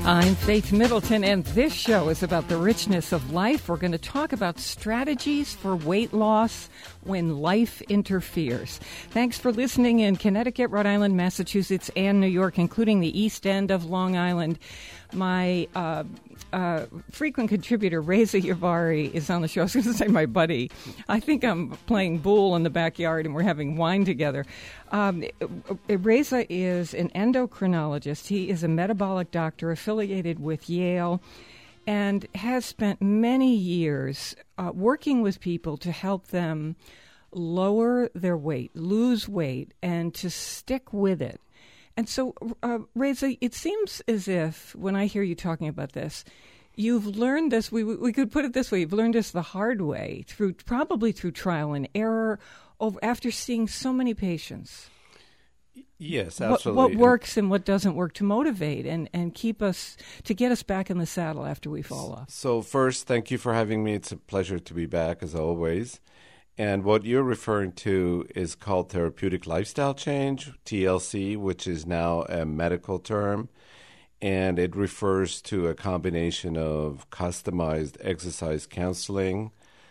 I'm Faith Middleton, and this show is about the richness of life. We're going to talk about strategies for weight loss when life interferes. Thanks for listening in Connecticut, Rhode Island, Massachusetts, and New York, including the East End of Long Island. My frequent contributor, Reza Yavari, is on the show. I was going to say my buddy. I think I'm playing pool in the backyard and we're having wine together. Reza is an endocrinologist. He is a metabolic doctor affiliated with Yale and has spent many years working with people to help them lower their weight, lose weight, and to stick with it. And so, Reza, it seems as if when I hear you talking about this, you've learned this, we could put it this way, you've learned this the hard way, probably through trial and error, after seeing so many patients. Yes, absolutely. What works and what doesn't work to motivate and to get us back in the saddle after we fall off. So first, thank you for having me. It's a pleasure to be back, as always. And what you're referring to is called therapeutic lifestyle change, TLC, which is now a medical term. And it refers to a combination of customized exercise counseling,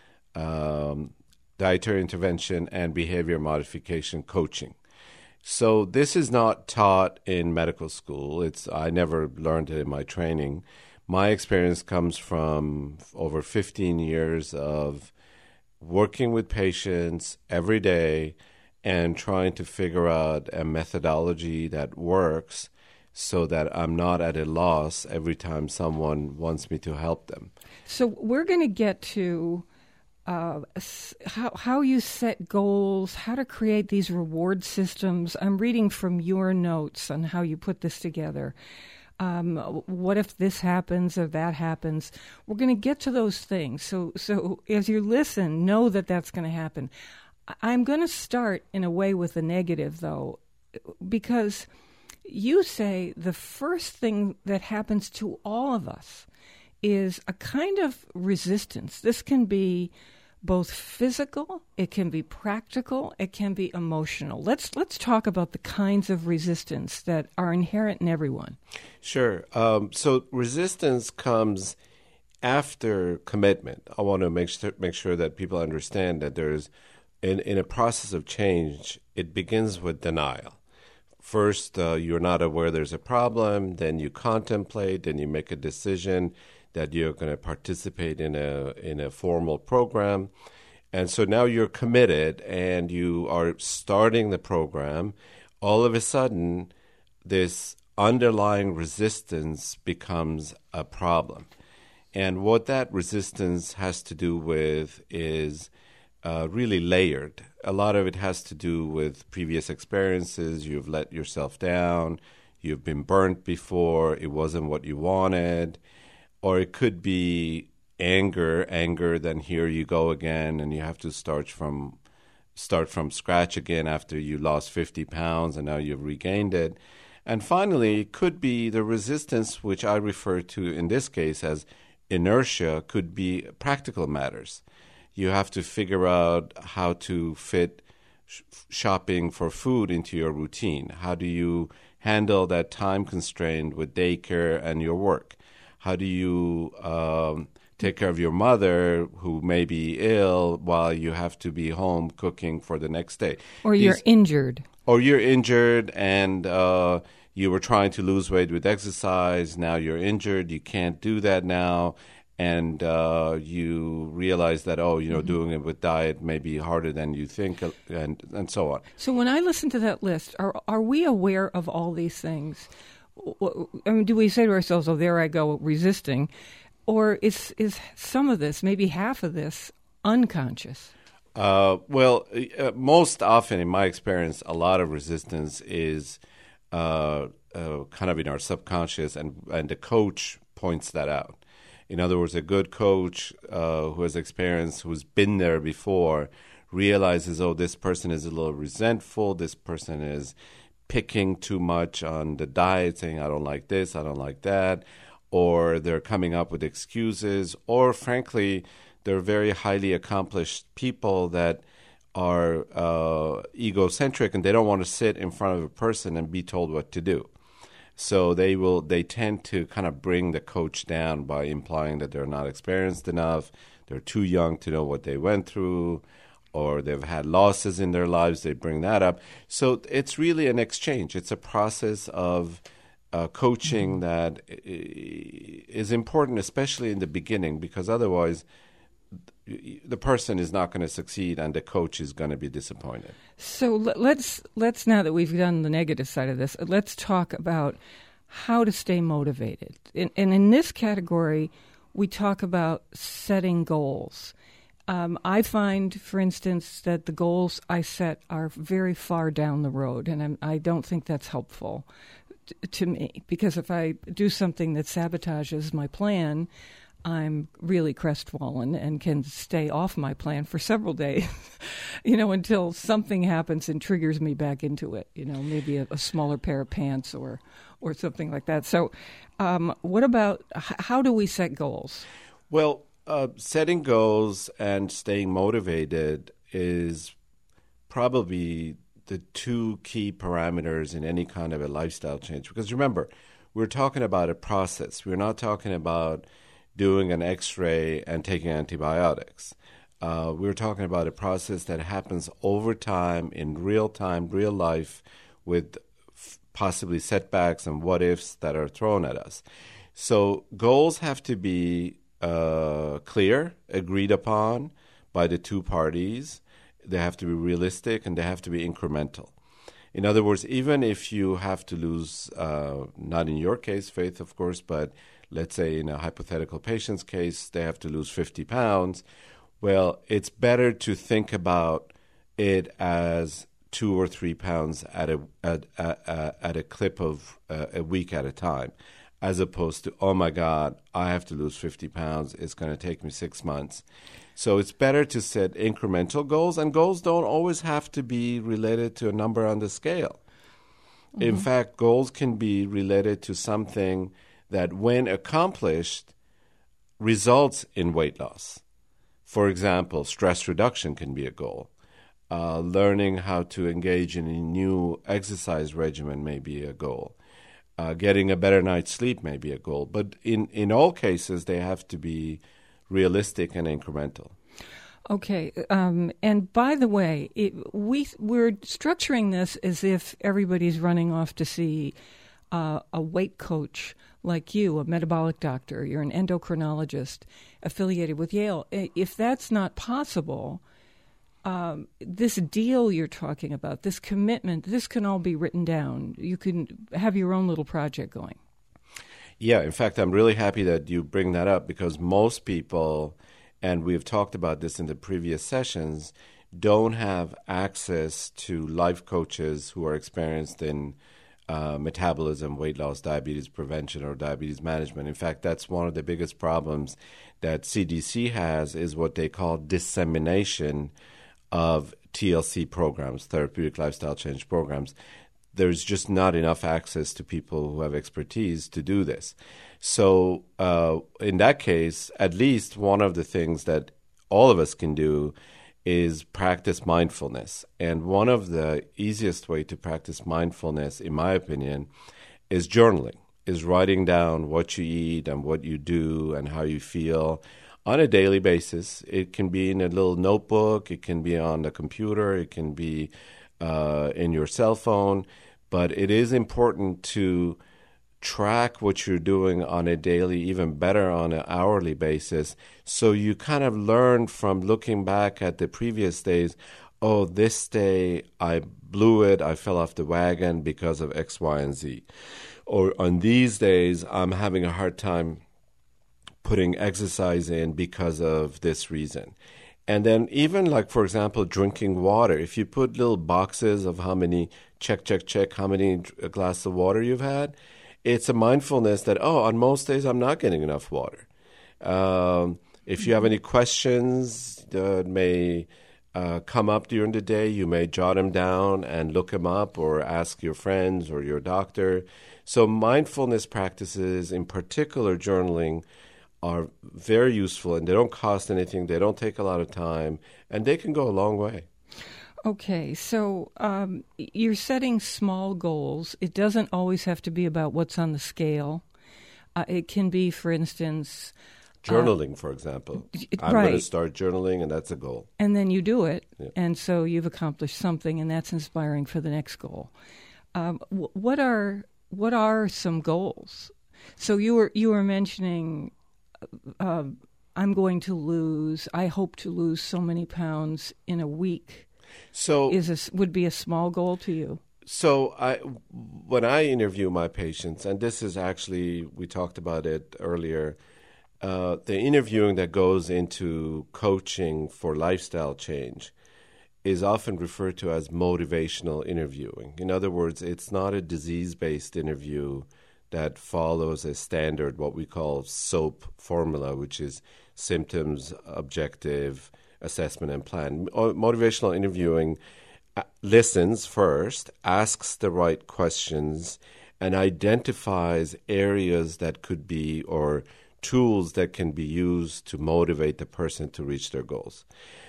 dietary intervention, and behavior modification coaching. So this is not taught in medical school. I never learned it in my training. My experience comes from over 15 years of working with patients every day and trying to figure out a methodology that works so that I'm not at a loss every time someone wants me to help them. So we're going to get to how you set goals, how to create these reward systems. I'm reading from your notes on how you put this together. What if this happens or that happens? We're going to get to those things. So as you listen, know that that's going to happen. I'm going to start in a way with the negative, though, because you say the first thing that happens to all of us is a kind of resistance. This can be both physical, it can be practical, it can be emotional. Let's talk about the kinds of resistance that are inherent in everyone. Sure. So resistance comes after commitment. I want to make sure that people understand that there's, in a process of change, it begins with denial. First, you're not aware there's a problem, then you contemplate, then you make a decision that you're going to participate in a formal program. And so now you're committed and you are starting the program. All of a sudden, this underlying resistance becomes a problem. And what that resistance has to do with is really layered. A lot of it has to do with previous experiences. You've let yourself down. You've been burnt before. It wasn't what you wanted. Or it could be anger, then here you go again, and you have to start from scratch again after you lost 50 pounds and now you've regained it. And finally, it could be the resistance, which I refer to in this case as inertia, could be practical matters. You have to figure out how to fit shopping for food into your routine. How do you handle that time constraint with daycare and your work? How do you take care of your mother who may be ill while you have to be home cooking for the next day? Or you're injured. Or you're injured and you were trying to lose weight with exercise. Now you're injured. You can't do that now. And you realize that, doing it with diet may be harder than you think, and so on. So when I listen to that list, are we aware of all these things? I mean, do we say to ourselves, oh, there I go, resisting? Or is some of this, maybe half of this, unconscious? Most often, in my experience, a lot of resistance is kind of in our subconscious, and the coach points that out. In other words, a good coach who has experience, who's been there before, realizes, oh, this person is a little resentful, this person is picking too much on the diet, saying, I don't like this, I don't like that, or they're coming up with excuses, or frankly, they're very highly accomplished people that are egocentric and they don't want to sit in front of a person and be told what to do. So they tend to kind of bring the coach down by implying that they're not experienced enough, they're too young to know what they went through, or they've had losses in their lives. They bring that up. So it's really an exchange. It's a process of coaching that is important, especially in the beginning, because otherwise the person is not going to succeed and the coach is going to be disappointed. So let's now that we've done the negative side of this, let's talk about how to stay motivated. And in this category, we talk about setting goals. I find, for instance, that the goals I set are very far down the road, and I don't think that's helpful to me, because if I do something that sabotages my plan, I'm really crestfallen and can stay off my plan for several days, until something happens and triggers me back into it, maybe a smaller pair of pants or something like that. So what about, how do we set goals? Well, setting goals and staying motivated is probably the two key parameters in any kind of a lifestyle change. Because remember, we're talking about a process. We're not talking about doing an X-ray and taking antibiotics. We're talking about a process that happens over time, in real life, with possibly setbacks and what-ifs that are thrown at us. So goals have to be clear, agreed upon by the two parties. They have to be realistic, and they have to be incremental. In other words, even if you have to lose, not in your case, Faith, of course, but let's say in a hypothetical patient's case, they have to lose 50 pounds. Well, it's better to think about it as 2 or 3 pounds at a clip of a week at a time, as opposed to, oh my God, I have to lose 50 pounds. It's going to take me 6 months. So it's better to set incremental goals, and goals don't always have to be related to a number on the scale. Mm-hmm. In fact, goals can be related to something that, when accomplished, results in weight loss. For example, stress reduction can be a goal. Learning how to engage in a new exercise regimen may be a goal. Getting a better night's sleep may be a goal. But in all cases, they have to be realistic and incremental. Okay. And by the way, we're structuring this as if everybody's running off to see a weight coach like you, a metabolic doctor. You're an endocrinologist affiliated with Yale. If that's not possible, this deal you're talking about, this commitment, this can all be written down. You can have your own little project going. Yeah, in fact, I'm really happy that you bring that up, because most people, and we've talked about this in the previous sessions, don't have access to life coaches who are experienced in metabolism, weight loss, diabetes prevention, or diabetes management. In fact, that's one of the biggest problems that CDC has, is what they call dissemination of TLC programs, therapeutic lifestyle change programs. There's just not enough access to people who have expertise to do this. So in that case, at least one of the things that all of us can do is practice mindfulness. And one of the easiest way to practice mindfulness, in my opinion, is journaling, is writing down what you eat and what you do and how you feel on a daily basis. It can be in a little notebook, it can be on the computer, it can be in your cell phone. But it is important to track what you're doing on a daily, even better on an hourly basis, so you kind of learn from looking back at the previous days, oh, this day I blew it, I fell off the wagon because of X, Y, and Z. Or on these days, I'm having a hard time putting exercise in because of this reason. And then even like, for example, drinking water. If you put little boxes of how many, check, how many glasses of water you've had, it's a mindfulness that, on most days I'm not getting enough water. If you have any questions that may come up during the day, you may jot them down and look them up, or ask your friends or your doctor. So mindfulness practices, in particular journaling, are very useful, and they don't cost anything. They don't take a lot of time, and they can go a long way. Okay, so you're setting small goals. It doesn't always have to be about what's on the scale. It can be, for instance... Journaling, for example. I'm right. going to start journaling, and that's a goal. And then you do it, Yeah. and so you've accomplished something, and that's inspiring for the next goal. What are some goals? So you were mentioning, I hope to lose so many pounds in a week. So Would be a small goal to you? So when I interview my patients, and this is actually, we talked about it earlier, the interviewing that goes into coaching for lifestyle change is often referred to as motivational interviewing. In other words, it's not a disease-based interview that follows a standard, what we call SOAP formula, which is symptoms, objective, assessment, and plan. Motivational interviewing listens first, asks the right questions, and identifies areas that could be, or tools that can be used to motivate the person to reach their goals.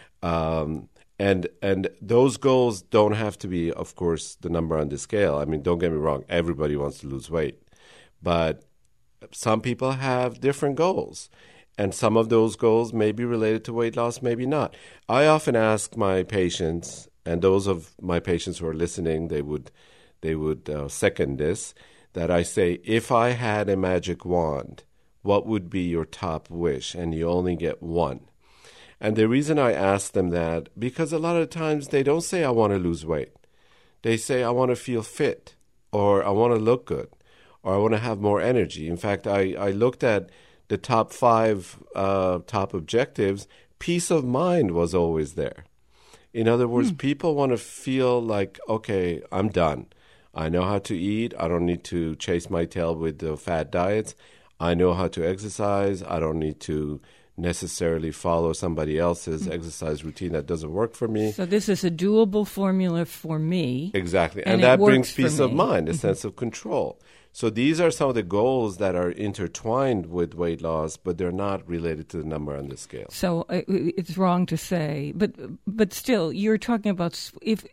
And those goals don't have to be, of course, the number on the scale. I mean, don't get me wrong, everybody wants to lose weight. But some people have different goals. And some of those goals may be related to weight loss, maybe not. I often ask my patients, and those of my patients who are listening, they would second this, that I say, if I had a magic wand, what would be your top wish? And you only get one. And the reason I ask them that, because a lot of times they don't say, I want to lose weight. They say, I want to feel fit, or I want to look good, or I want to have more energy. In fact, I looked at the top 5 top objectives. Peace of mind was always there. In other words, people want to feel like, okay, I'm done. I know how to eat. I don't need to chase my tail with the fad diets. I know how to exercise. I don't need to necessarily follow somebody else's exercise routine that doesn't work for me. So this is a doable formula for me. Exactly. And that it brings works peace for of me. mind, a sense of control. So these are some of the goals that are intertwined with weight loss, but they're not related to the number on the scale. So it's wrong to say, but still, you're talking about if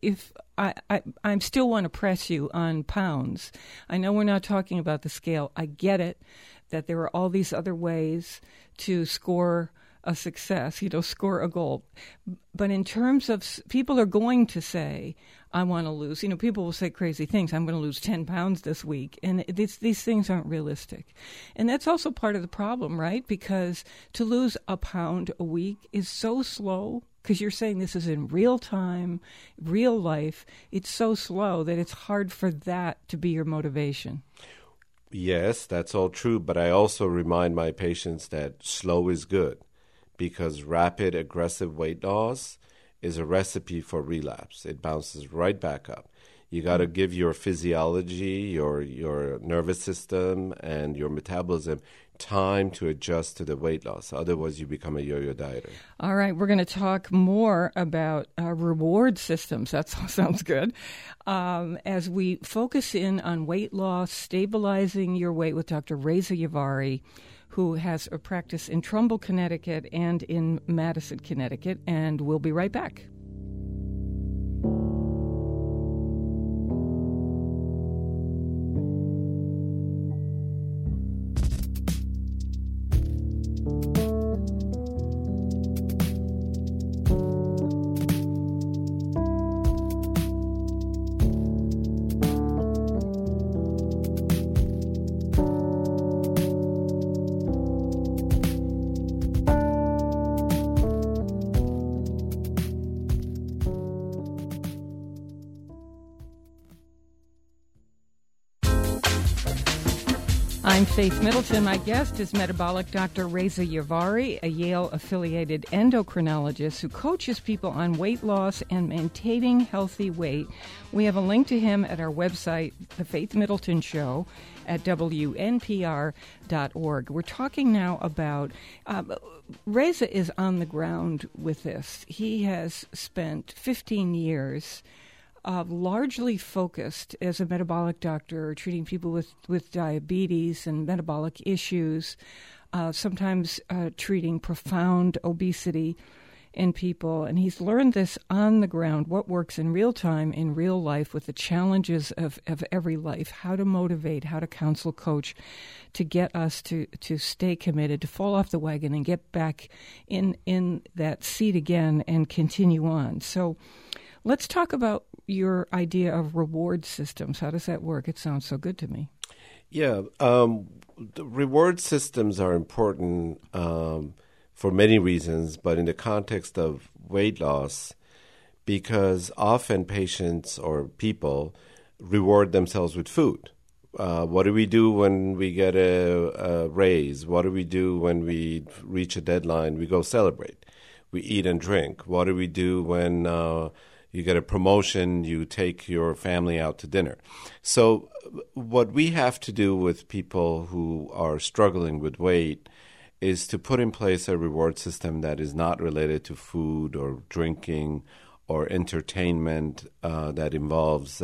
I still want to press you on pounds. I know we're not talking about the scale. I get it that there are all these other ways to score a success, score a goal. But in terms of, people are going to say, I want to lose, people will say crazy things. I'm going to lose 10 pounds this week. And these things aren't realistic. And that's also part of the problem, right? Because to lose a pound a week is so slow, because you're saying this is in real time, real life. It's so slow that it's hard for that to be your motivation. Yes, that's all true. But I also remind my patients that slow is good, because rapid, aggressive weight loss is a recipe for relapse. It bounces right back up. You got to give your physiology, your nervous system, and your metabolism time to adjust to the weight loss. Otherwise, you become a yo-yo dieter. All right, we're going to talk more about reward systems. That sounds good. As we focus in on weight loss, stabilizing your weight with Dr. Reza Yavari, who has a practice in Trumbull, Connecticut, and in Madison, Connecticut. And we'll be right back. I'm Faith Middleton. My guest is metabolic Dr. Reza Yavari, a Yale-affiliated endocrinologist who coaches people on weight loss and maintaining healthy weight. We have a link to him at our website, The Faith Middleton Show, at WNPR.org. We're talking now about, Reza is on the ground with this. He has spent 15 years largely focused as a metabolic doctor, treating people with diabetes and metabolic issues, sometimes treating profound obesity. in people. And he's learned this on the ground, what works in real time, in real life, with the challenges of every life, how to motivate, how to counsel, coach, to get us to stay committed, to fall off the wagon and get back in that seat again and continue on. So let's talk about your idea of reward systems. How does that work? It sounds so good to me. Yeah, the reward systems are important for many reasons, but in the context of weight loss, because often patients or people reward themselves with food. What do we do when we get a raise? What do we do when we reach a deadline? We go celebrate. We eat and drink. What do we do when you get a promotion? You take your family out to dinner. So what we have to do with people who are struggling with weight is to put in place a reward system that is not related to food or drinking or entertainment that involves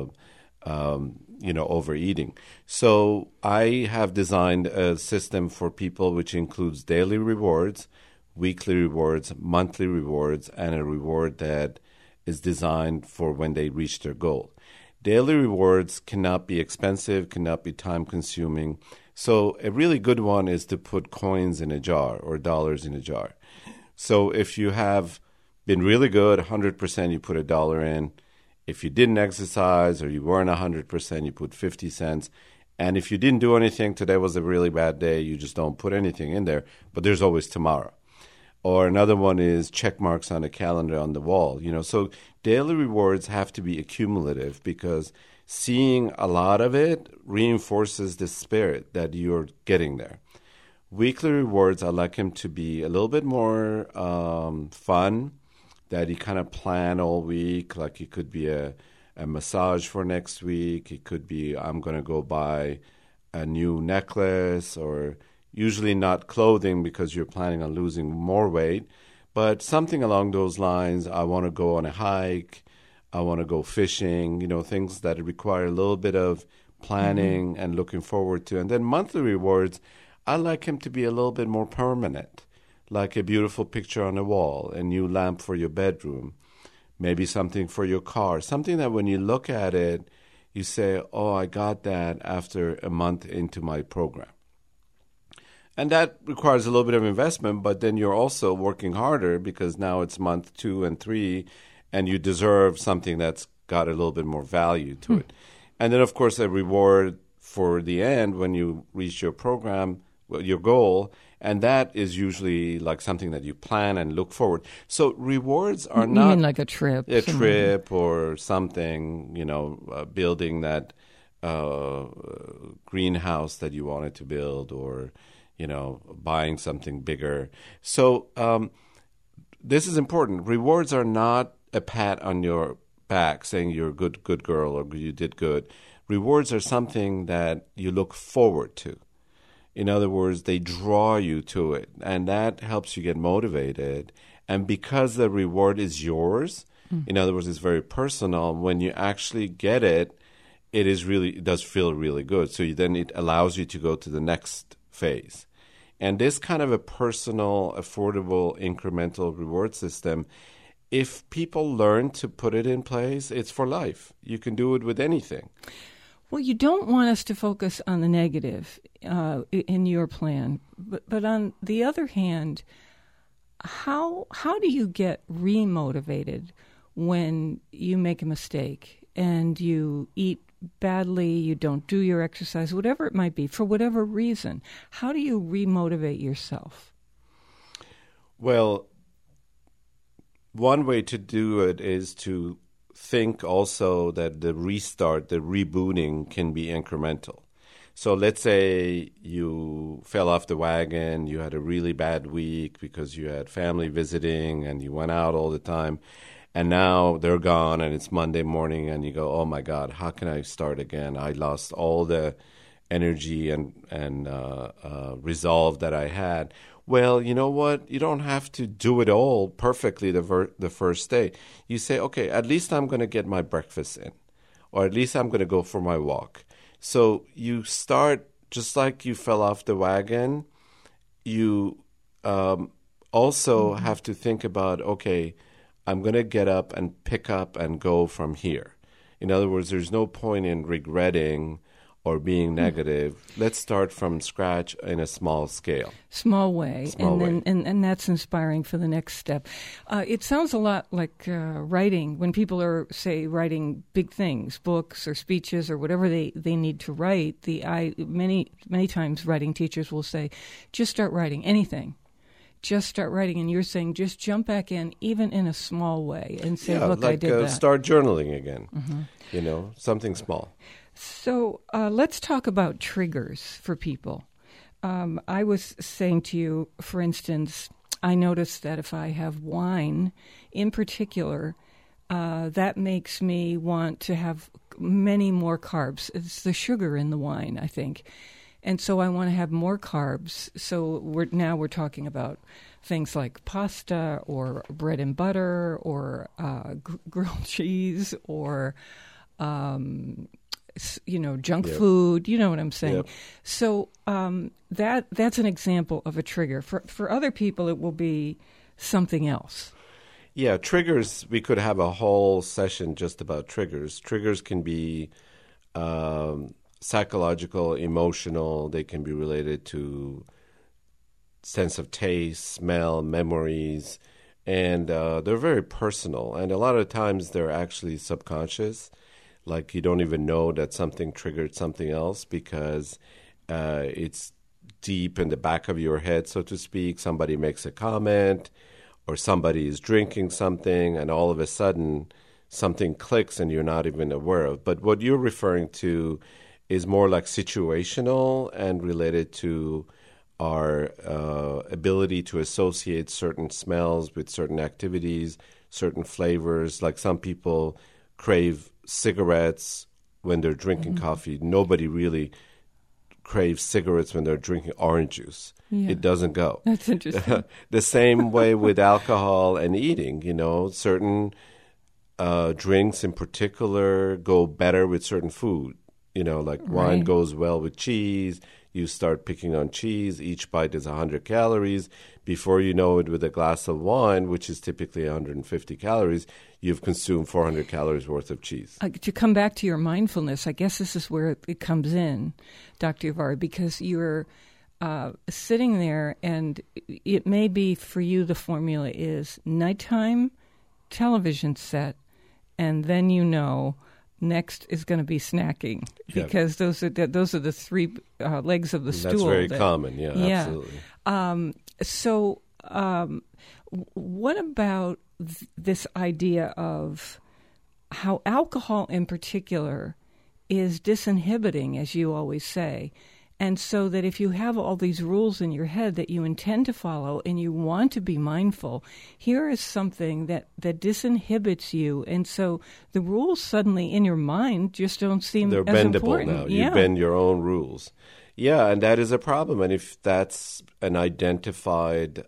overeating. So I have designed a system for people which includes daily rewards, weekly rewards, monthly rewards, and a reward that is designed for when they reach their goal. Daily rewards cannot be expensive, cannot be time-consuming. So a really good one is to put coins in a jar or dollars in a jar. So if you have been really good, 100%, you put $1 in. If you didn't exercise or you weren't 100%, you put 50 cents. And if you didn't do anything, today was a really bad day, you just don't put anything in there. But there's always tomorrow. Or another one is check marks on a calendar on the wall. So daily rewards have to be accumulative because seeing a lot of it reinforces the spirit that you're getting there. Weekly rewards, I like them to be a little bit more fun, that you kind of plan all week. Like it could be a massage for next week. It could be I'm going to go buy a new necklace, or usually not clothing because you're planning on losing more weight, but something along those lines. I want to go on a hike. I want to go fishing, things that require a little bit of planning and looking forward to. And then monthly rewards, I like them to be a little bit more permanent, like a beautiful picture on a wall, a new lamp for your bedroom, maybe something for your car, something that when you look at it, you say, oh, I got that after a month into my program. And that requires a little bit of investment, but then you're also working harder because now it's month 2 and 3, and you deserve something that's got a little bit more value to it. And then, of course, a reward for the end when you reach your program, your goal, and that is usually like something that you plan and look forward. So rewards are not... You mean like a trip? A trip or something, building that greenhouse that you wanted to build, or buying something bigger. So this is important. Rewards are not a pat on your back saying you're a good girl or you did good. Rewards are something that you look forward to. In other words, they draw you to it, and that helps you get motivated. And because the reward is yours, in other words, it's very personal, when you actually get it, it does feel really good. So then it allows you to go to the next phase. And this kind of a personal, affordable, incremental reward system, if people learn to put it in place, it's for life. You can do it with anything. Well, you don't want us to focus on the negative in your plan. But on the other hand, how do you get remotivated when you make a mistake and you eat badly, you don't do your exercise, whatever it might be, for whatever reason? How do you remotivate yourself? Well, one way to do it is to think also that the restart, the rebooting can be incremental. So let's say you fell off the wagon, you had a really bad week because you had family visiting and you went out all the time, and now they're gone and it's Monday morning and you go, oh my God, how can I start again? I lost all the energy and resolve that I had. Well, you know what? You don't have to do it all perfectly the first day. You say, okay, at least I'm going to get my breakfast in, or at least I'm going to go for my walk. So you start just like you fell off the wagon. You also have to think about, okay, I'm going to get up and pick up and go from here. In other words, there's no point in regretting or being negative. Let's start from scratch in a small scale. Small way. And that's inspiring for the next step. It sounds a lot like writing. When people are, say, writing big things, books or speeches or whatever they need to write, many times writing teachers will say, just start writing anything. Just start writing, and you're saying just jump back in, even in a small way, and say, look, I did that. Start journaling again, something small. So let's talk about triggers for people. I was saying to you, for instance, I noticed that if I have wine in particular, that makes me want to have many more carbs. It's the sugar in the wine, I think. And so I want to have more carbs. So we're talking about things like pasta or bread and butter or grilled cheese or junk food. You know what I'm saying? Yep. So that's an example of a trigger. For other people, it will be something else. Yeah, triggers. We could have a whole session just about triggers. Triggers can be psychological, emotional. They can be related to sense of taste, smell, memories, and they're very personal. And a lot of times they're actually subconscious, like you don't even know that something triggered something else because it's deep in the back of your head, so to speak. Somebody makes a comment or somebody is drinking something, and all of a sudden something clicks and you're not even aware of. But what you're referring to is more like situational and related to our ability to associate certain smells with certain activities, certain flavors. Like some people crave cigarettes when they're drinking coffee. Nobody really craves cigarettes when they're drinking orange juice. Yeah. It doesn't go. That's interesting. The same way with alcohol and eating. Certain drinks in particular go better with certain food. Like wine goes well with cheese. You start picking on cheese. Each bite is 100 calories. Before you know it, with a glass of wine, which is typically 150 calories, you've consumed 400 calories worth of cheese. To come back to your mindfulness, I guess this is where it comes in, Dr. Yavari, because you're sitting there, and it may be for you the formula is nighttime, television set, and then next is going to be snacking, because those are the three legs of the stool. That's very common, absolutely. So what about this idea of how alcohol in particular is disinhibiting, as you always say, and so that if you have all these rules in your head that you intend to follow and you want to be mindful, here is something that disinhibits you. And so the rules suddenly in your mind just don't seem They're as bendable important. now. You bend your own rules. Yeah, and that is a problem. And if that's an identified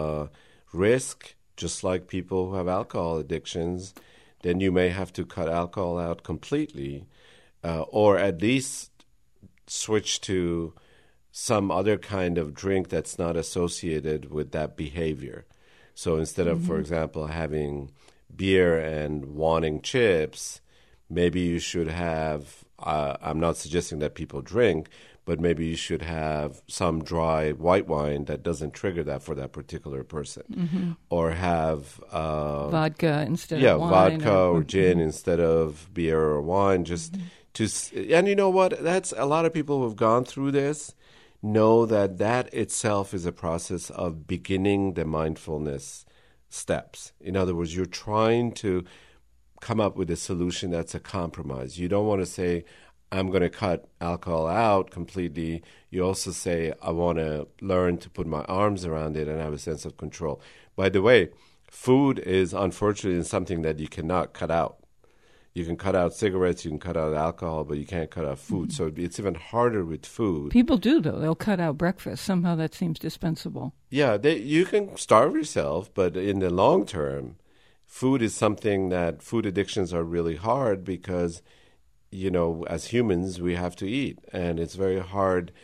risk, just like people who have alcohol addictions, then you may have to cut alcohol out completely, or at least switch to some other kind of drink that's not associated with that behavior. So instead of, for example, having beer and wanting chips, maybe you should have, I'm not suggesting that people drink, but maybe you should have some dry white wine that doesn't trigger that for that particular person. Or have vodka instead of wine. Yeah, vodka or gin instead of beer or wine, just and you know what? That's a lot of people who have gone through this know that itself is a process of beginning the mindfulness steps. In other words, you're trying to come up with a solution that's a compromise. You don't want to say, I'm going to cut alcohol out completely. You also say, I want to learn to put my arms around it and have a sense of control. By the way, food is unfortunately something that you cannot cut out. You can cut out cigarettes, you can cut out alcohol, but you can't cut out food. So it's even harder with food. People do, though. They'll cut out breakfast. Somehow that seems dispensable. Yeah, you can starve yourself, but in the long term, food is something that food addictions are really hard because, as humans, we have to eat. And it's very hard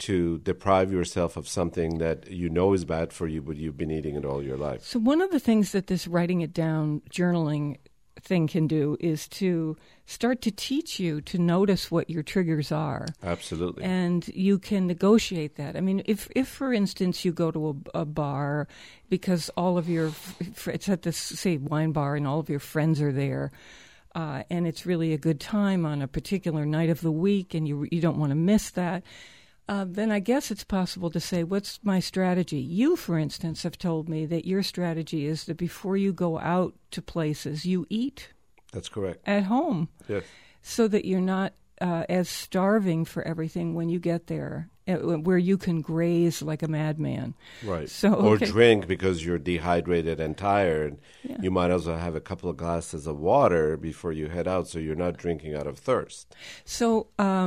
to deprive yourself of something that you know is bad for you, but you've been eating it all your life. So one of the things that this writing it down, journaling thing can do is to start to teach you to notice what your triggers are. Absolutely. And you can negotiate that. I mean, if for instance, you go to a bar because all of your, it's at this, say, wine bar and all of your friends are there, and it's really a good time on a particular night of the week and you don't want to miss that, then I guess it's possible to say, what's my strategy? You, for instance, have told me that your strategy is that before you go out to places, you eat. That's correct. At home. Yes. So that you're not as starving for everything when you get there, where you can graze like a madman. Right. So, or drink because you're dehydrated and tired. Yeah. You might also have a couple of glasses of water before you head out so you're not drinking out of thirst. So,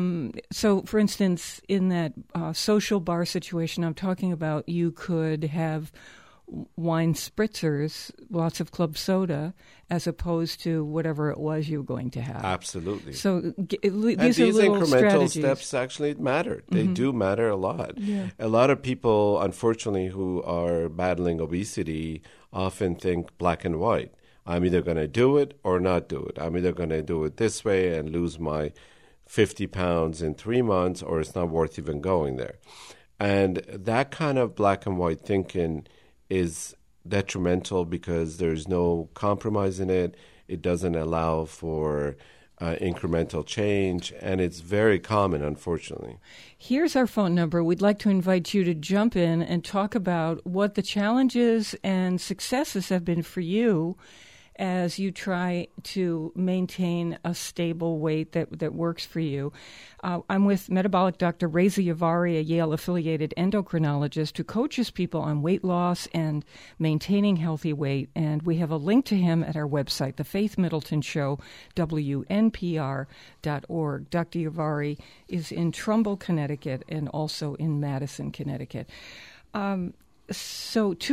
for instance, in that social bar situation I'm talking about, you could have wine spritzers, lots of club soda, as opposed to whatever it was you were going to have. Absolutely. So these are these little incremental strategies. steps actually matter. They do matter a lot. Yeah. A lot of people, unfortunately, who are battling obesity often think black and white. I'm either going to do it or not do it. I'm either going to do it this way and lose my 50 pounds in 3 months, or it's not worth even going there. And that kind of black and white thinking is detrimental because there's no compromise in it. It doesn't allow for incremental change, and it's very common, unfortunately. Here's our phone number. We'd like to invite you to jump in and talk about what the challenges and successes have been for you as you try to maintain a stable weight that works for you. I'm with metabolic Dr. Reza Yavari, a Yale-affiliated endocrinologist who coaches people on weight loss and maintaining healthy weight. And we have a link to him at our website, The Faith Middleton Show, WNPR.org. Dr. Yavari is in Trumbull, Connecticut, and also in Madison, Connecticut. So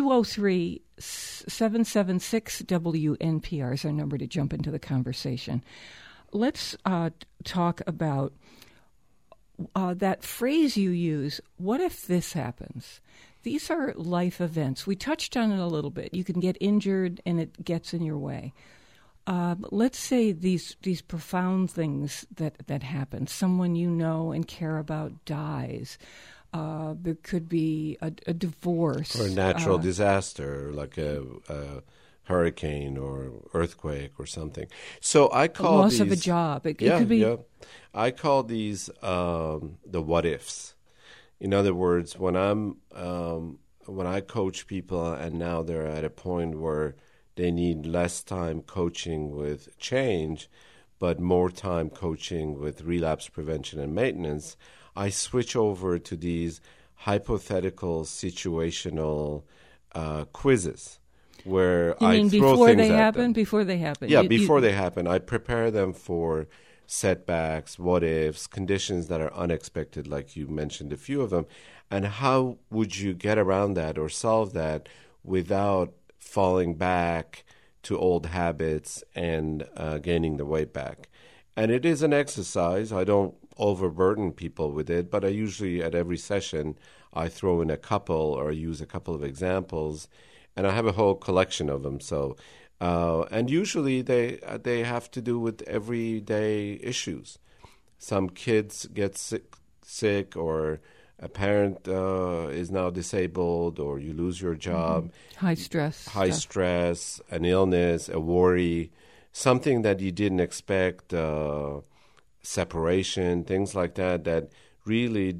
203-776-WNPR is our number to jump into the conversation. Let's talk about that phrase you use, what if this happens? These are life events. We touched on it a little bit. You can get injured and it gets in your way. Let's say these profound things that happen. Someone you know and care about dies. There could be a divorce. Or a natural disaster, like a hurricane or earthquake or something. So I call loss these... of a job. It could be... Yeah. I call these the what-ifs. In other words, when I coach people and now they're at a point where they need less time coaching with change, but more time coaching with relapse prevention and maintenance, I switch over to these hypothetical situational quizzes where you mean I throw before things they at happen? them. Before they happen? Yeah, before they happen. I prepare them for setbacks, what-ifs, conditions that are unexpected, like you mentioned a few of them. And how would you get around that or solve that without falling back to old habits and gaining the weight back? And it is an exercise. I don't overburden people with it, but I usually at every session I throw in a couple or use a couple of examples, and I have a whole collection of them. So, and usually they have to do with everyday issues. Some kids get sick, or a parent is now disabled, or you lose your job. High stress, an illness, a worry, something that you didn't expect. Separation, things like that really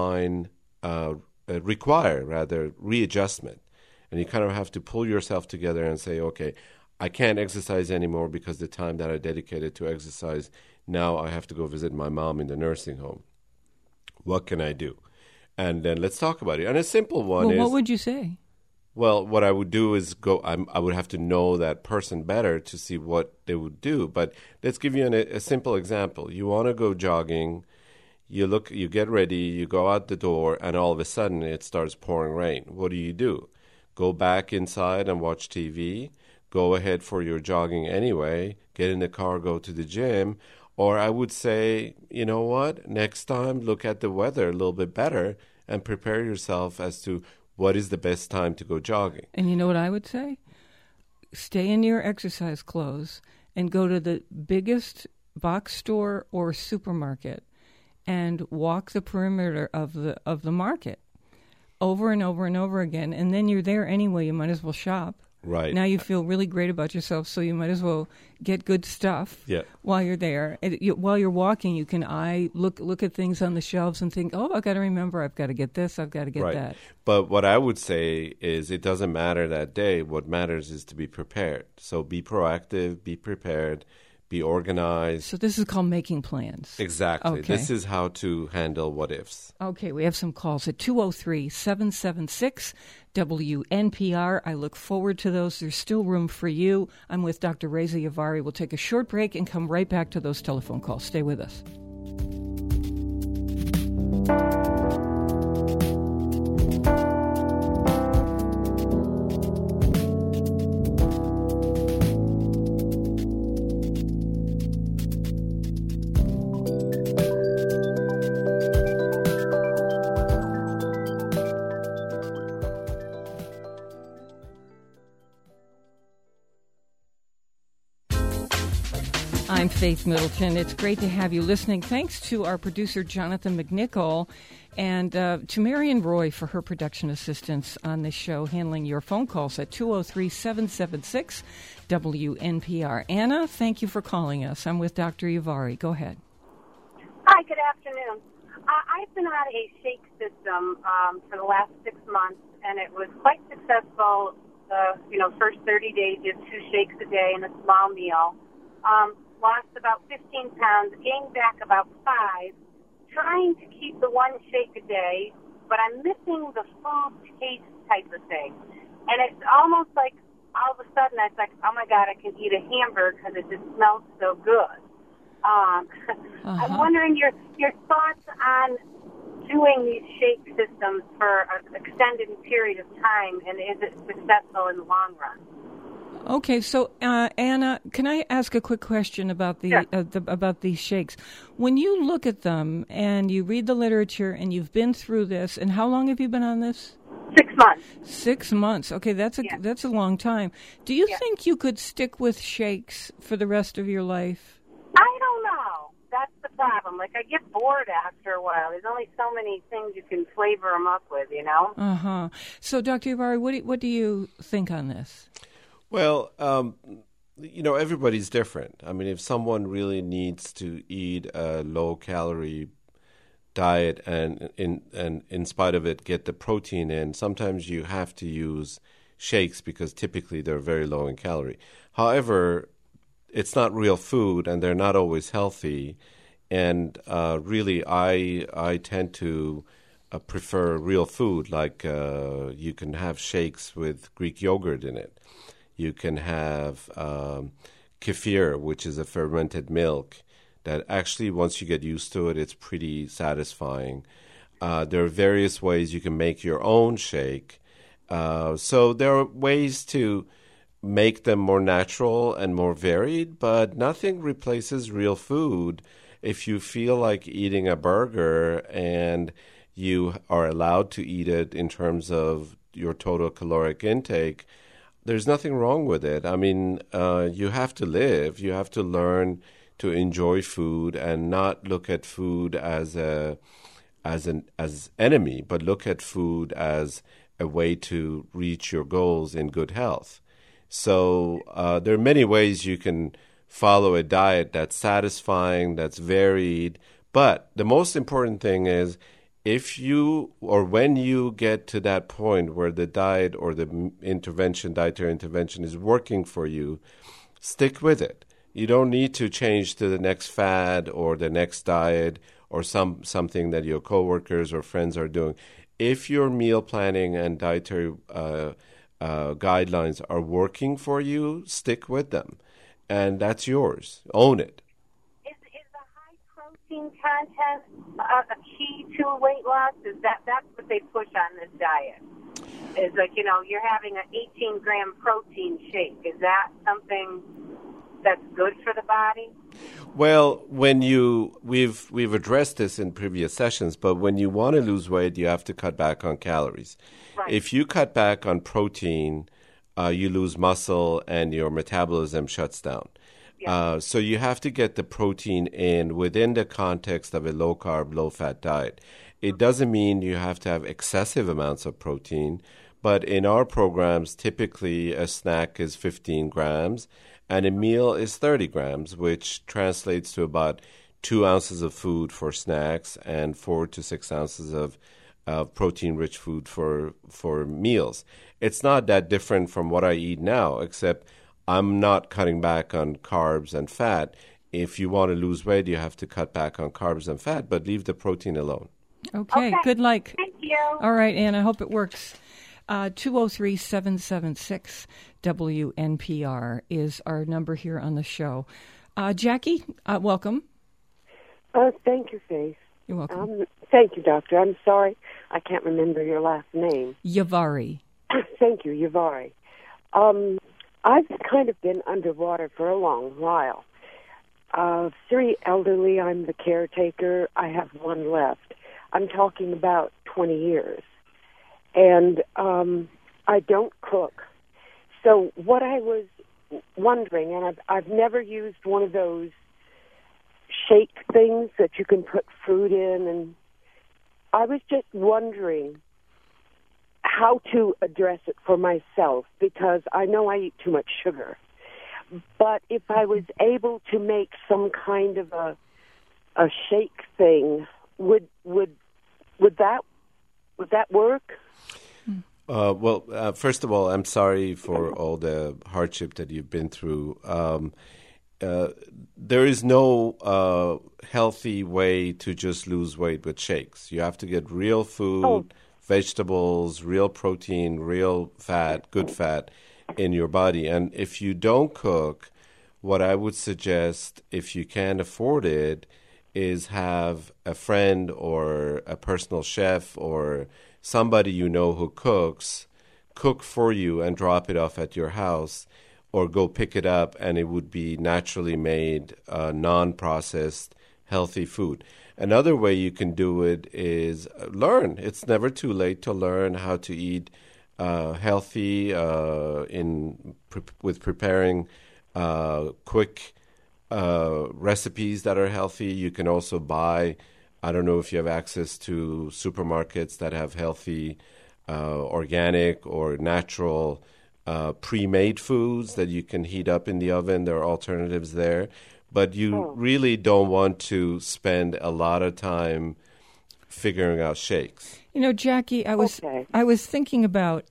require readjustment. And you kind of have to pull yourself together and say, okay, I can't exercise anymore because the time that I dedicated to exercise, now I have to go visit my mom in the nursing home. What can I do? And then let's talk about it. And a simple one is... Well, what would you say? Well, what I would do is I would have to know that person better to see what they would do. But let's give you a simple example. You want to go jogging, you get ready, you go out the door, and all of a sudden it starts pouring rain. What do? Go back inside and watch TV, go ahead for your jogging anyway, get in the car, go to the gym. Or I would say, you know what, next time look at the weather a little bit better and prepare yourself as to what is the best time to go jogging. And you know what I would say? Stay in your exercise clothes and go to the biggest box store or supermarket and walk the perimeter of the market over and over and over again. And then you're there anyway. You might as well shop. Right. Now you feel really great about yourself, so you might as well get good stuff while you're there. While you're walking, you can look at things on the shelves and think, oh, I've got to remember, I've got to get this, I've got to get that. But what I would say is it doesn't matter that day. What matters is to be prepared. So be proactive, be prepared, be organized. So this is called making plans. Exactly. Okay. This is how to handle what ifs. Okay, we have some calls at 203-776-WNPR. I look forward to those. There's still room for you. I'm with Dr. Reza Yavari. We'll take a short break and come right back to those telephone calls. Stay with us. I'm Faith Middleton. It's great to have you listening. Thanks to our producer, Jonathan McNichol, and to Marion Roy for her production assistance on this show, handling your phone calls at 203-776-WNPR. Anna, thank you for calling us. I'm with Dr. Yavari. Go ahead. Hi, good afternoon. I've been on a shake system for the last 6 months, and it was quite successful. First 30 days, you have 2 shakes a day and a small meal. Lost about 15 pounds, gained back about 5, trying to keep the 1 shake a day, but I'm missing the food taste type of thing. And it's almost like all of a sudden I was like, oh my God, I can eat a hamburger because it just smells so good. I'm wondering your thoughts on doing these shake systems for an extended period of time, and is it successful in the long run? Okay, so Anna, can I ask a quick question about about these shakes? When you look at them and you read the literature and you've been through this, and how long have you been on this? 6 months. 6 months. Okay, that's a long time. Do you think you could stick with shakes for the rest of your life? I don't know. That's the problem. Like, I get bored after a while. There's only so many things you can flavor them up with, you know? Uh-huh. So, Dr. Yavari, what do you think on this? Well, everybody's different. I mean, if someone really needs to eat a low-calorie diet and in spite of it get the protein in, sometimes you have to use shakes because typically they're very low in calorie. However, it's not real food and they're not always healthy. And really, I tend to prefer real food, like you can have shakes with Greek yogurt in it. You can have kefir, which is a fermented milk that actually, once you get used to it, it's pretty satisfying. There are various ways you can make your own shake. So there are ways to make them more natural and more varied, but nothing replaces real food. If you feel like eating a burger and you are allowed to eat it in terms of your total caloric intake, there's nothing wrong with it. I mean, you have to live. You have to learn to enjoy food and not look at food as enemy, but look at food as a way to reach your goals in good health. So there are many ways you can follow a diet that's satisfying, that's varied. But the most important thing is, if you or when you get to that point where the diet or the dietary intervention is working for you, stick with it. You don't need to change to the next fad or the next diet or something that your coworkers or friends are doing. If your meal planning and dietary guidelines are working for you, stick with them. And that's yours. Own it. Is the high protein content a key to weight loss? That's what they push on this diet? Is like, you're having an 18-gram protein shake. Is that something that's good for the body? Well, we've addressed this in previous sessions, but when you want to lose weight, you have to cut back on calories. Right. If you cut back on protein, you lose muscle and your metabolism shuts down. Yeah. So you have to get the protein in within the context of a low-carb, low-fat diet. It doesn't mean you have to have excessive amounts of protein, but in our programs, typically a snack is 15 grams and a meal is 30 grams, which translates to about 2 ounces of food for snacks and 4 to 6 ounces of protein-rich food for meals. It's not that different from what I eat now, except I'm not cutting back on carbs and fat. If you want to lose weight, you have to cut back on carbs and fat, but leave the protein alone. Okay. Good luck. Thank you. All right, Ann, I hope it works. 203-776-WNPR is our number here on the show. Jackie, welcome. Thank you, Faith. You're welcome. Thank you, Doctor. I'm sorry I can't remember your last name. Yavari. Thank you, Yavari. I've kind of been underwater for a long while. 3 elderly, I'm the caretaker. I have 1 left. I'm talking about 20 years. And I don't cook. So what I was wondering, and I've never used one of those shake things that you can put fruit in, and I was just wondering how to address it for myself, because I know I eat too much sugar. But if I was able to make some kind of a shake thing, would that work? Well, first of all, I'm sorry for all the hardship that you've been through. There is no healthy way to just lose weight with shakes. You have to get real food, vegetables, real protein, real fat, good fat in your body. And if you don't cook, what I would suggest, if you can't afford it, is have a friend or a personal chef or somebody you know who cooks, cook for you and drop it off at your house, or go pick it up and it would be naturally made, non-processed, healthy food. Another way you can do it is learn. It's never too late to learn how to eat healthy with preparing quick recipes that are healthy. You can also buy, I don't know if you have access to supermarkets that have healthy, organic or natural pre-made foods that you can heat up in the oven. There are alternatives there. But you really don't want to spend a lot of time figuring out shakes. You know, Jackie, I was thinking about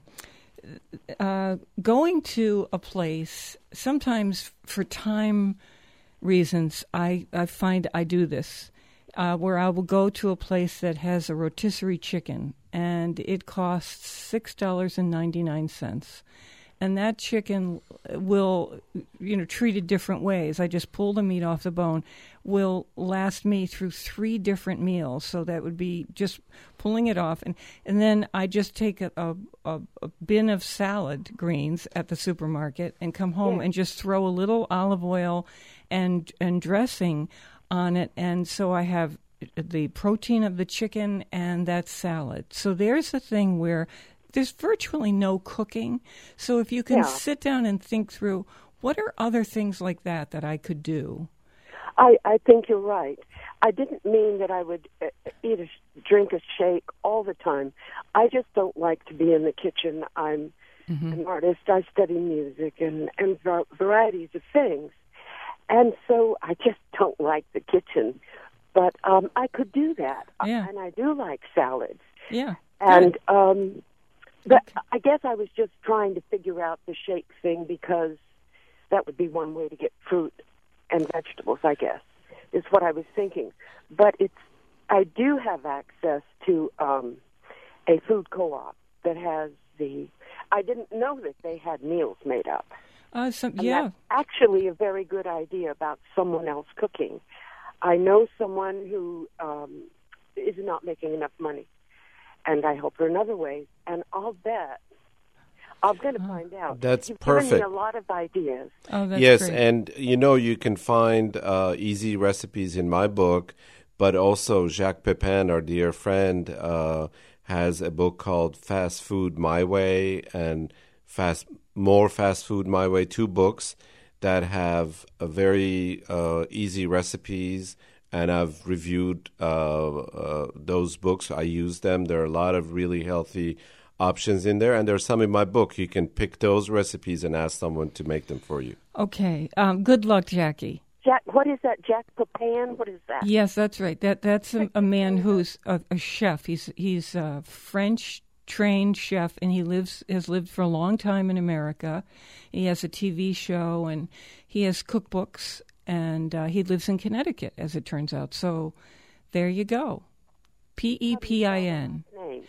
going to a place. Sometimes for time reasons, I find I do this, where I will go to a place that has a rotisserie chicken, and it costs $6.99. And that chicken will, treated different ways. I just pull the meat off the bone, will last me through 3 different meals. So that would be just pulling it off. And then I just take a bin of salad greens at the supermarket and come home and just throw a little olive oil and dressing on it. And so I have the protein of the chicken and that salad. So there's a thing where there's virtually no cooking. So if you can sit down and think through, what are other things like that I could do? I think you're right. I didn't mean that I would drink a shake all the time. I just don't like to be in the kitchen. I'm an artist. I study music and varieties of things. And so I just don't like the kitchen. But I could do that. Yeah. And I do like salads. Yeah. And but I guess I was just trying to figure out the shake thing, because that would be one way to get fruit and vegetables, I guess, is what I was thinking. But I do have access to a food co-op that has I didn't know that they had meals made up. That's actually a very good idea about someone else cooking. I know someone who is not making enough money, and I help her in other ways. And I'll bet I'm going to find out. That's You've perfect. given me a lot of ideas. Oh, that's Yes, great. and you can find easy recipes in my book, but also Jacques Pepin, our dear friend, has a book called Fast Food My Way and More Fast Food My Way, 2 books that have a very easy recipes, and I've reviewed those books. I use them. There are a lot of really healthy options in there, and there's some in my book. You can pick those recipes and ask someone to make them for you. Okay. Good luck, Jackie. Jack, what is that? Jack Pepin? What is that? Yes, that's right. That's a man who's a chef. He's a French-trained chef, and has lived for a long time in America. He has a TV show, and he has cookbooks, and he lives in Connecticut, as it turns out. So there you go. Pepin. Name.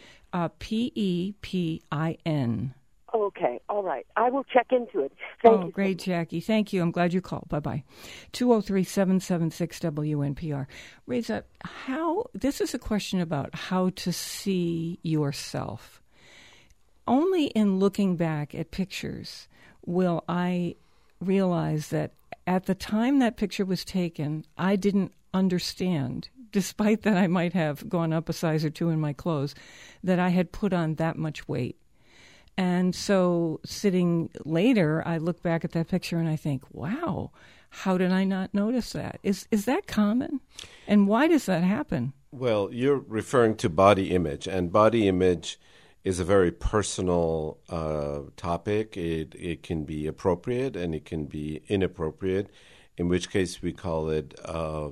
Pepin. Okay, all right. I will check into it. Thank you. Great, Jackie. Thank you. I'm glad you called. Bye-bye. 203-776-WNPR. Reza, this is a question about how to see yourself. Only in looking back at pictures will I realize that at the time that picture was taken, I didn't understand, despite that I might have gone up a size or 2 in my clothes, that I had put on that much weight. And so sitting later, I look back at that picture and I think, wow, how did I not notice that? Is that common? And why does that happen? Well, you're referring to body image, and body image is a very personal topic. It can be appropriate and it can be inappropriate, in which case we call it a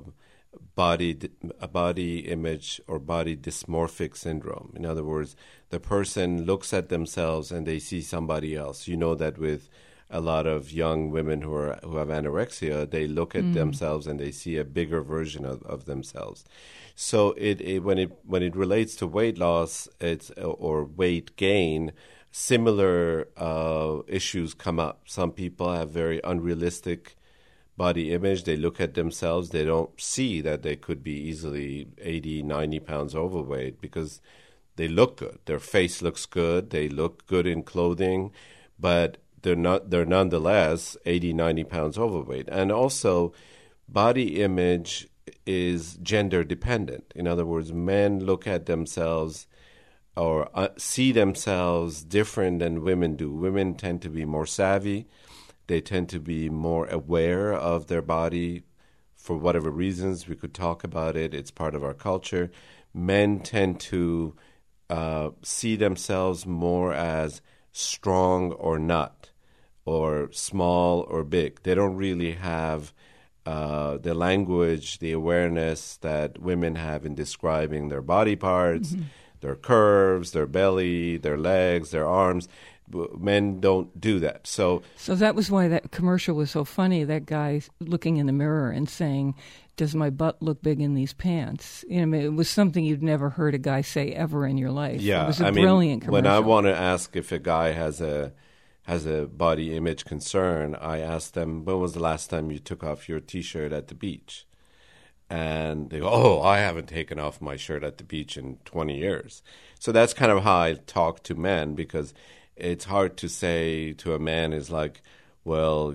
body image or body dysmorphic syndrome. In other words, the person looks at themselves and they see somebody else. You know that with a lot of young women who have anorexia, they look at themselves and they see a bigger version of themselves. So when it relates to weight loss, or weight gain, similar issues come up. Some people have very unrealistic body image. They look at themselves. They don't see that they could be easily 80, 90 pounds overweight because they look good. Their face looks good. They look good in clothing, but they're nonetheless 80, 90 pounds overweight. And also, body image is gender dependent. In other words, men look at themselves or see themselves different than women do. Women tend to be more savvy. They tend to be more aware of their body for whatever reasons. We could talk about it. It's part of our culture. Men tend to see themselves more as strong or not, or small or big. They don't really have the language, the awareness that women have in describing their body parts, their curves, their belly, their legs, their arms. Men don't do that. So that was why that commercial was so funny, that guy looking in the mirror and saying, does my butt look big in these pants? It was something you'd never heard a guy say ever in your life. Yeah, it was a brilliant commercial. When I want to ask if a guy has a body image concern, I ask them, when was the last time you took off your T-shirt at the beach? And they go, oh, I haven't taken off my shirt at the beach in 20 years. So that's kind of how I talk to men, because it's hard to say to a man is like, well,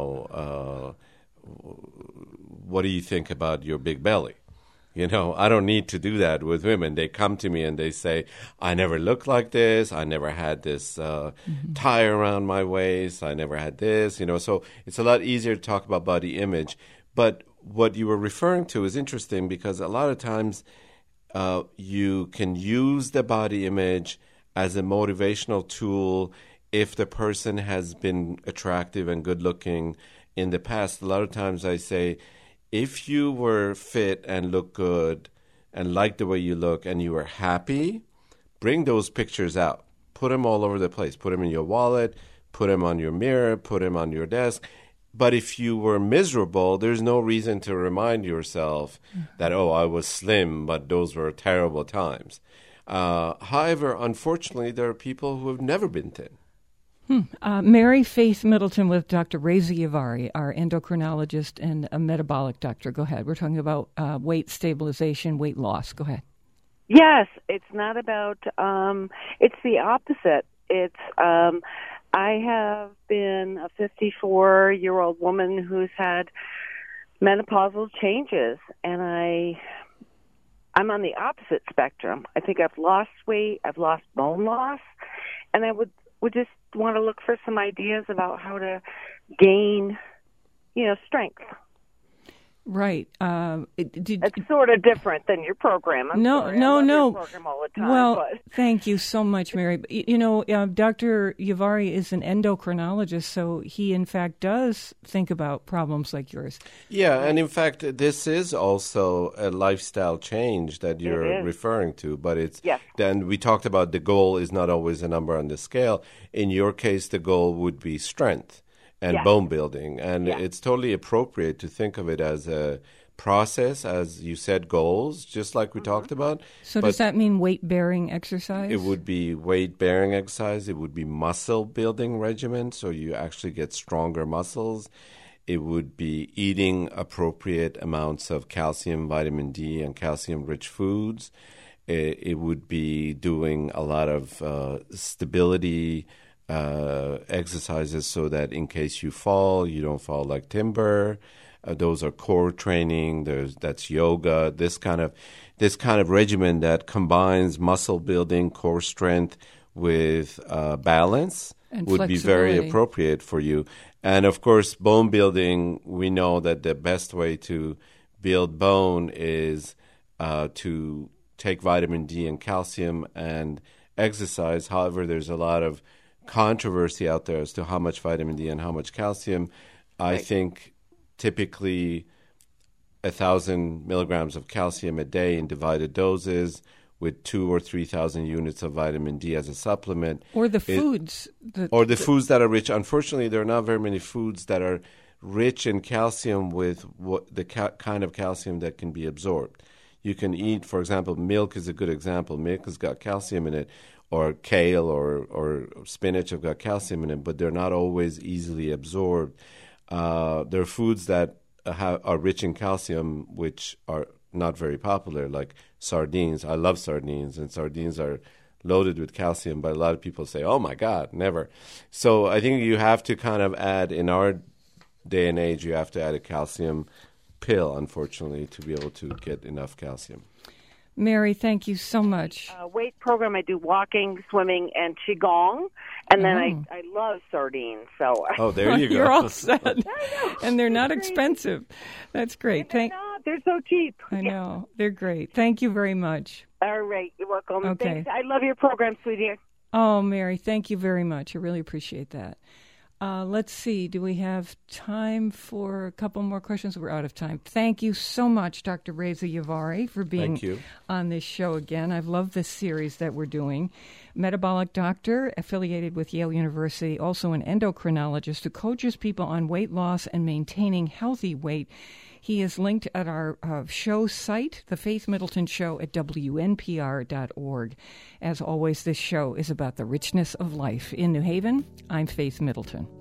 what do you think about your big belly? I don't need to do that with women. They come to me and they say, I never looked like this. I never had this tie around my waist. I never had this, So it's a lot easier to talk about body image. But what you were referring to is interesting, because a lot of times you can use the body image as a motivational tool if the person has been attractive and good-looking in the past. A lot of times I say, if you were fit and look good and like the way you look and you were happy, bring those pictures out. Put them all over the place. Put them in your wallet, put them on your mirror, put them on your desk. But if you were miserable, there's no reason to remind yourself that, oh, I was slim, but those were terrible times. However, unfortunately, there are people who have never been thin. Mary Faith Middleton with Dr. Reza Yavari, our endocrinologist and a metabolic doctor. Go ahead. We're talking about weight stabilization, weight loss. Go ahead. Yes, it's not about, it's the opposite. It's I have been a 54-year-old woman who's had menopausal changes, and I'm on the opposite spectrum. I think I've lost weight, I've lost bone loss, and I would just want to look for some ideas about how to gain, strength. Right. It's sort of different than your program. I'm sorry. I love your program all the time, well, thank you so much, Mary. Dr. Yavari is an endocrinologist, so he, in fact, does think about problems like yours. Yeah, and in fact, this is also a lifestyle change that you're referring to, but then we talked about the goal is not always a number on the scale. In your case, the goal would be strength and bone building. And it's totally appropriate to think of it as a process, as you said, goals, just like we talked about. So does that mean weight-bearing exercise? It would be weight-bearing exercise. It would be muscle-building regimen, so you actually get stronger muscles. It would be eating appropriate amounts of calcium, vitamin D, and calcium-rich foods. It would be doing a lot of stability exercises so that in case you fall, you don't fall like timber. Those are core training. That's yoga. This kind of regimen that combines muscle building, core strength with balance and would be very appropriate for you. And of course, bone building. We know that the best way to build bone is to take vitamin D and calcium and exercise. However, there's a lot of controversy out there as to how much vitamin D and how much calcium. I think typically 1,000 milligrams of calcium a day in divided doses with 2,000 or 3,000 units of vitamin D as a supplement. Or the foods. The foods that are rich. Unfortunately, there are not very many foods that are rich in calcium with the kind of calcium that can be absorbed. You can eat, for example, milk is a good example. Milk has got calcium in it. Or kale or spinach have got calcium in it, but they're not always easily absorbed. There are foods that are rich in calcium, which are not very popular, like sardines. I love sardines, and sardines are loaded with calcium, but a lot of people say, oh, my God, never. So I think you have to kind of add, in our day and age, you have to add a calcium pill, unfortunately, to be able to get enough calcium. Mary, thank you so much. Weight program, I do walking, swimming, and Qigong. And then I love sardines. So there you go. You're all set. And they're not expensive. That's great. They're so cheap. I know. They're great. Thank you very much. All right. You're welcome. Okay. Thanks. I love your program, sweetie. Oh, Mary, thank you very much. I really appreciate that. Let's see. Do we have time for a couple more questions? We're out of time. Thank you so much, Dr. Reza Yavari, for being on this show again. I've loved this series that we're doing. Metabolic doctor, affiliated with Yale University, also an endocrinologist who coaches people on weight loss and maintaining healthy weight. He is linked at our show site, The Faith Middleton Show, at WNPR.org. As always, this show is about the richness of life. In New Haven, I'm Faith Middleton.